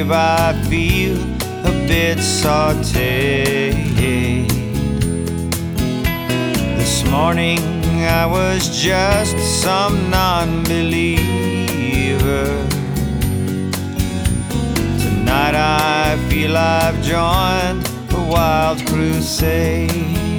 grave I feel a bit sauteed. This morning I was just some non-believer. Tonight I feel I've joined a wild crusade.